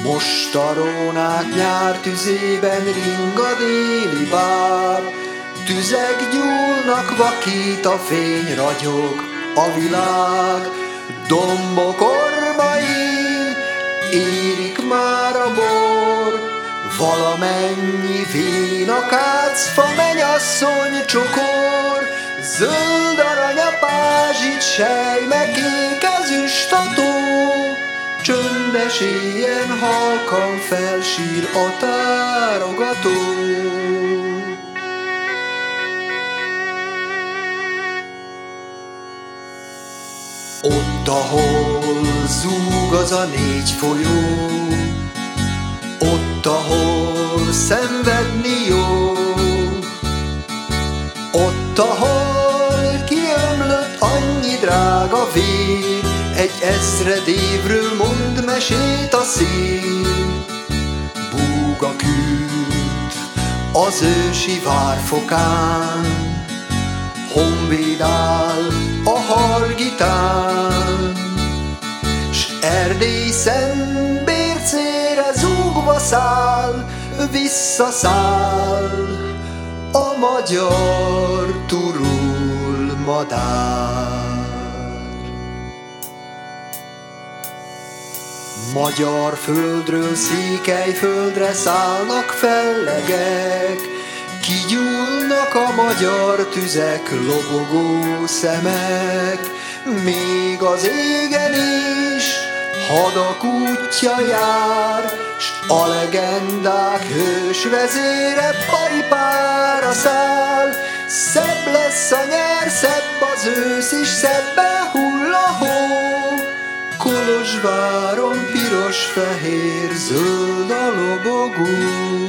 Most a rónák nyár tüzében ring a déli báb, tüzek gyúlnak, vakít a fény, ragyog a világ. Dombok ormai érik már a bor, valamennyi vén a kácfa, mennyasszony csokor. Zöld arany a pázsit, selyme kék ezüst a tó, csöndes éjjel halkan felsír a tárogató. Ott, ahol zúg az a négy folyó, ott, ahol szenvedni jó, ott, ahol kiömlött annyi drága vér, egy ezred évről mond mesét a szél. Búg a kült az ősi várfokán, honvéd áll a Hargitán, s Erdély Szentbércére zúgva száll, visszaszáll a magyar turul madár. Magyar földről Székelyföldre szállnak fellegek, kigyúlnak a magyar tüzek, lobogó szemek. Még az égen is hadak útja jár, s a legendák hős vezére paripára száll. Szebb lesz a nyár, szebb az ősz is, szebben hull a hó. Kolozsváron piros-fehér, zöld a lobogó.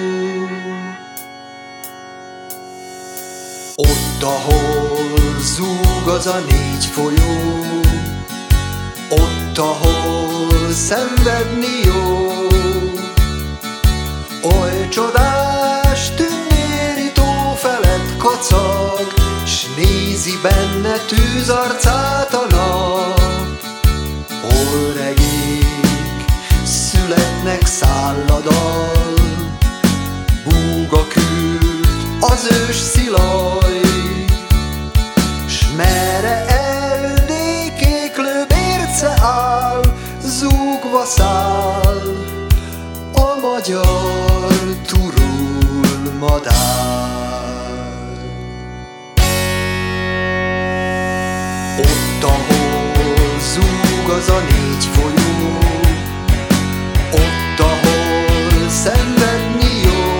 Ott, ahol zúg az a négy folyó, ott, ahol szenvedni jó, oly csodás tündéri tó felett kacag, s nézi benne tűzarcát a nap. Hol regék születnek szálladal, búg a kült az ős szilaj, s merre eldékéklő Bérce áll, zúgva száll a magyar turul madár. Ott, ahol zúg az a négy folyó, ott, ahol szenvedni jó,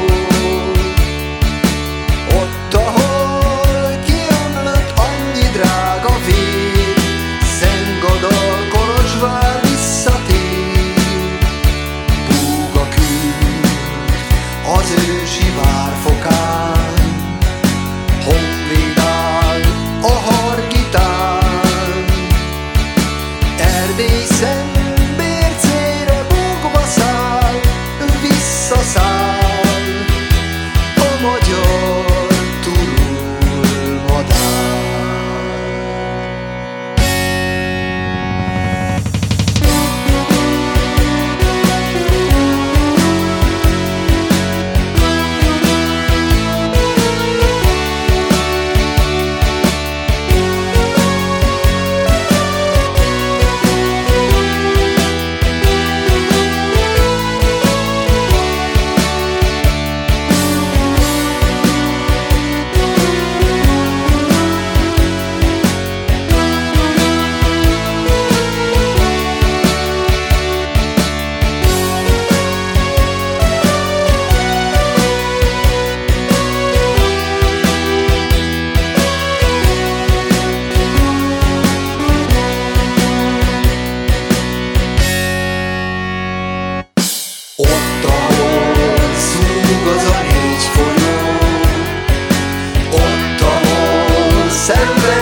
ott, ahol kiömlött annyi drága vér, Szentgadal, Kolozsvár visszatér. Búg a kült az ősi várfokán, honvéd áll a Hargitán, Erdély Szentbércére búgva száll, visszaszáll a magyar turul madár. Ott, ahol zúg az a négy folyó, ott, ahol szenved